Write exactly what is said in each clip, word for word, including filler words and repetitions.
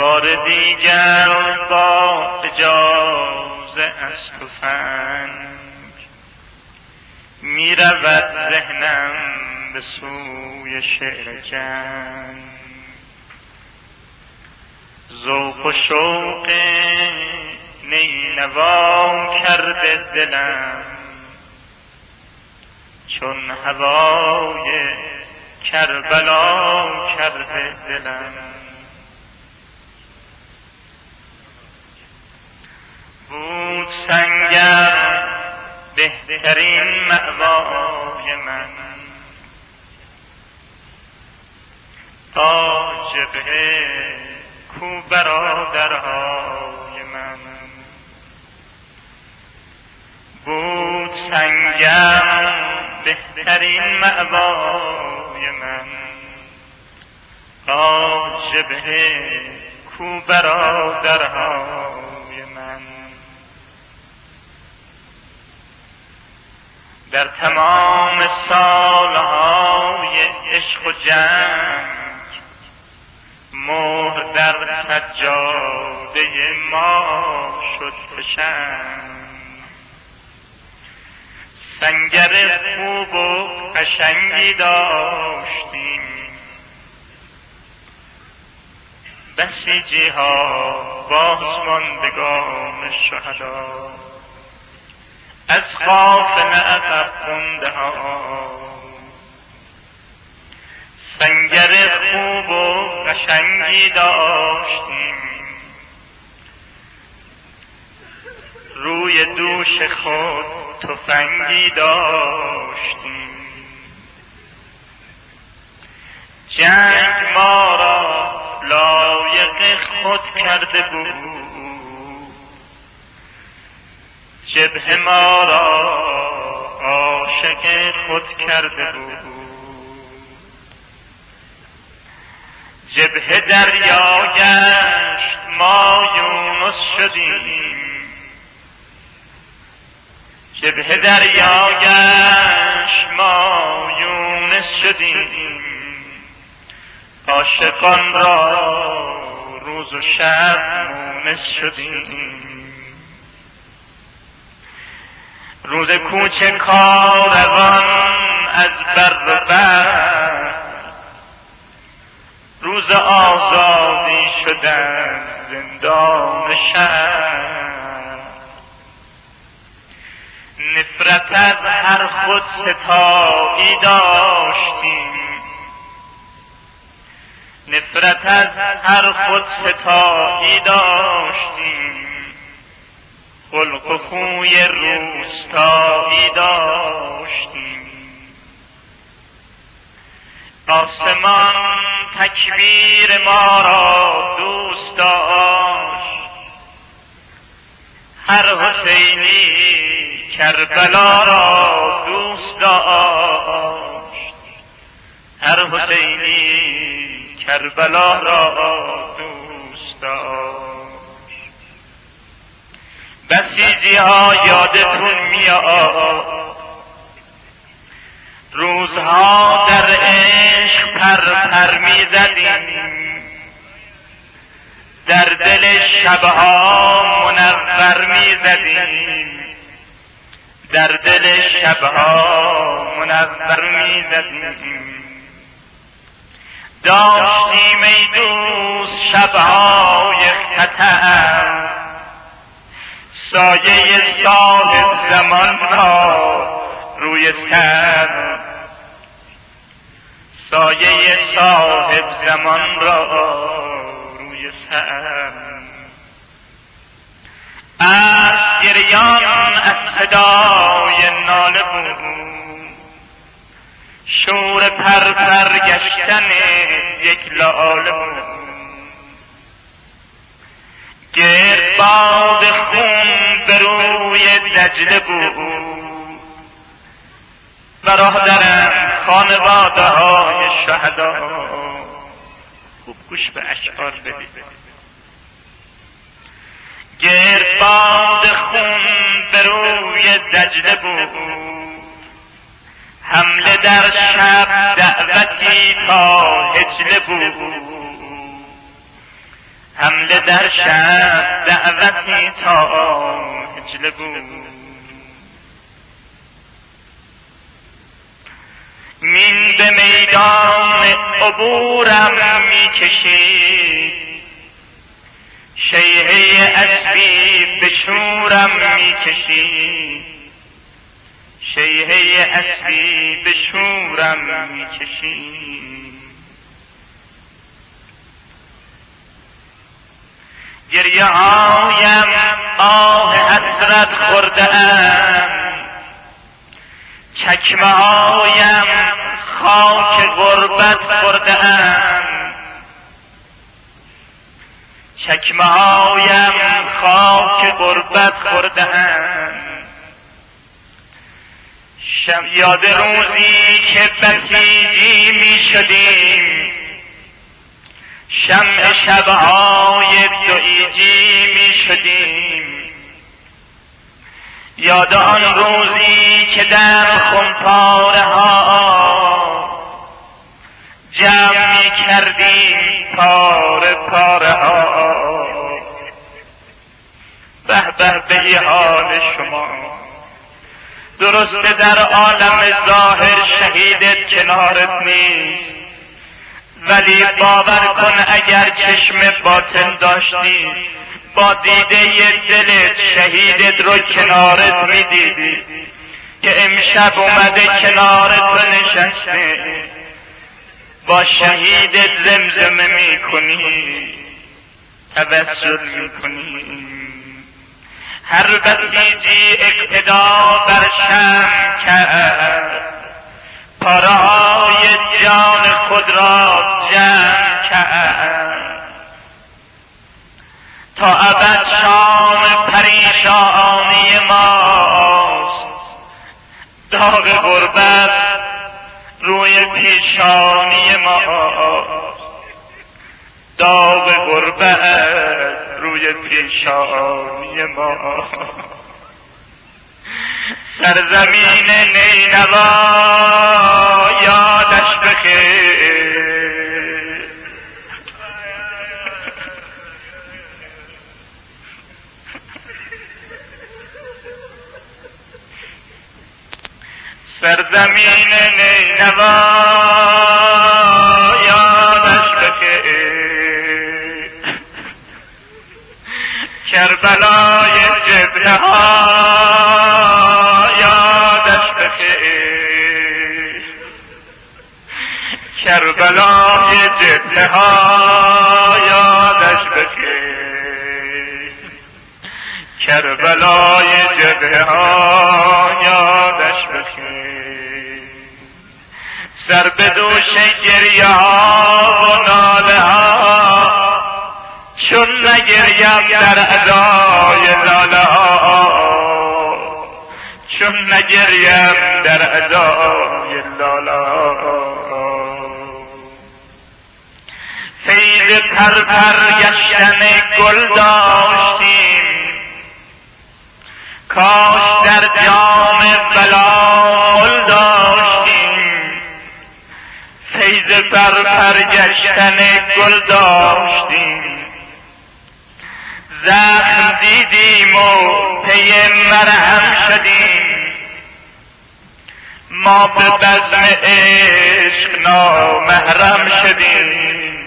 بار دیگر با اجازه از تفنگ می رود ذهنم به سوی شعر جنگ. ذوق و شوق نینوا کرده دلم چون هوای کربلا کرده دلم. بود سنگر بهترین مأوای من تا جبهه کو برادرهای من. بود سنگر بهترین مأوای من تا جبهه کو برادرهای من. در تمام سالهای عشق و جنگ مهر در سجاده ما شد فشنگ. سنگر خوب و قشنگی داشتیم بسیجی ها بازماندگان شهدا از قافله عقب خونده ها. سنگر خوب و قشنگی داشتیم روی دوش خود تفنگی داشتیم. جنگ ما را لایق خود کرده بود جبهه ما را عاشق خود کرده بود. جبهه دریا گشت ما یونس شدیم جبهه دریا گشت ما یونس شدیم. عاشقان را روز و شب مونس شدیم. روز کوچ کاروان از بر و بحر روز آزادی شدن زندان شهر. نفرت از هر خود ستایی داشتیم نفرت از هر خود ستایی داشتیم. خلق و خوی روستایی داشتیم. آسمان تکبیر ما را دوست داشت. هر حسینی کربلا را دوست داشت. هر حسینی کربلا را دوست داشت. بسیجی ها یادتون میاد روزها در عشق پر پر می زدیم. در دل شبها منور می زدیم. در دل شبها منور می زدیم. داشتیم ای دوست شبهای خطر سایه صاحب زمان را روی سر. سایه صاحب زمان را روی سر. از گریان از صدای ناله بود شور پر پر گشتن یک لاله بود. گرد باد خون به روی دجله بود. برادرم خانواده های شهدا خوب گوش به اشعار بدید. گرد باد خون به روی دجله بود. حمله در شب دعوتی تا هجله بود. حمله در شب دعوتی تا هجله بود. مین به میدان عبورم میکشید، شیهه اسبی به شورم میکشید، شیهه اسبی به شورم میکشید. گریه هایم آه حسرت خورده ام، چکمه هایم خاک غربت خورده ام، چکمه هایم خاک غربت خورده ام. شب یاد روزی که بسیجی می شدیم، شمع شبهای دویجی می شدیم. یاد آن روزی که در خمپاره ها جمع می کردیم پاره پاره ها. به به به حال شما، درسته در عالم ظاهر شهیدت کنارت نیست، ولی باور کن اگر چشم باطن داشتی با دیده دلت شهیدت رو کنارت میدیدی که امشب اومده کنارت رو نشسته، با شهیدت زمزمه میکنی، توسل میکنی. هر بسیجی اقتدا بر شم کرد، پاره‌های جان خود را جمع کرد. تا ابد شام پریشانی ماست، داغ غربت روی پیشانی ماست، داغ غربت روی پیشانی ما. سرزمین نینوا یادش بخیر، سرزمین نینوا یادش بخیر، کربلای جبهه ها یادش بخیر، کربلای جبهه ها یادش بخیر، کربلای جبهه ها یادش بخیر. سر به دوش گریه ها و ناله ها، چون نگریم در ادای لاله ها، چون نگریم در ادای لاله ها. فیض پرپر گشتن گل داشتیم، کاش در جام بلال داشتیم. فیض پرپر گشتن گل داشتیم، زخم دیدیم و پی مرهم شدیم. ما به بزم عشق نامحرم شدیم،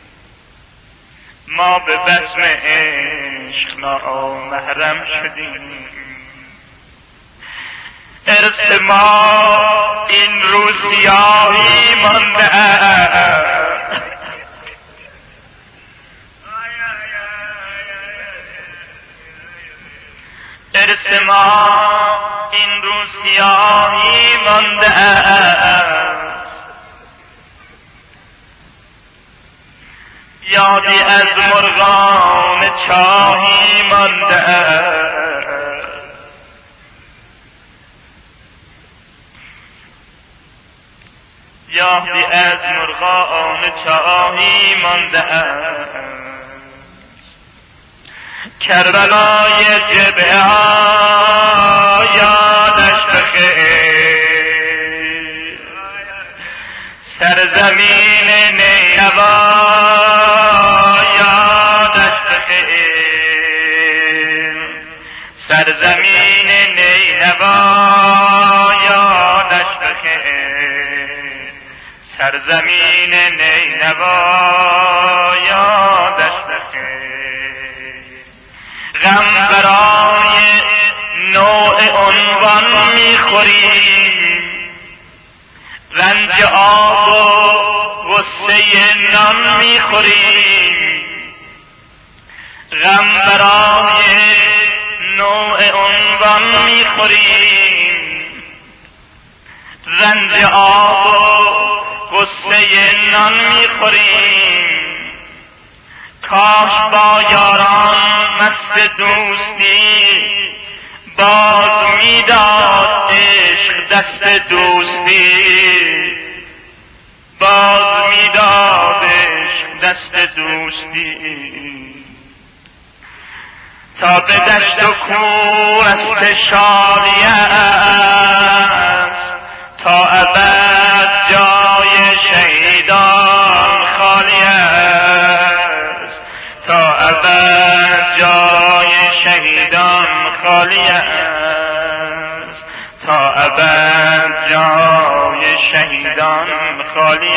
ما به بزم عشق نامحرم شدیم. ارث ما این رو سیاهی مانده، ارث ما این رو سیاهی مانده، یادی از مرغان چاهی مانده، یادی از مرغان چاهی مانده. کربلای جبهه ها یادش بخیر، سرزمین نینوا یادش سرزمین نینوا یادش بخیر، سرزمین نینوا یادش بخیر. غم برای نوع عنوان میخوریم، رنج آب و غصه نان میخوریم. غم برای نوع عنوان میخوریم، رنج آب و غصه نان میخوریم. کاش با یاران مست دوستی باز میداد عشق دست دوستی، باز میداد عشق دست دوستی. تا به دشت و کور است شادی است، تا ابد جای شهیدان خالی است، تا ابد جای شهیدان خالی است، تا ابد جای شهیدان خالی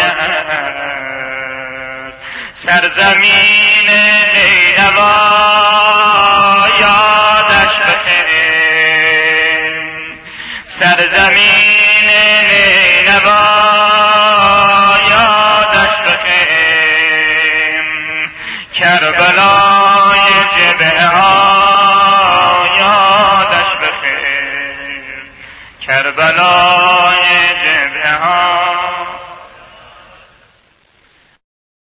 است. سرزمین نینوا یادش بخیر، سرزمین نینوا یادش بخیر. کربلای جبهه ها یادش بخیر، کربلا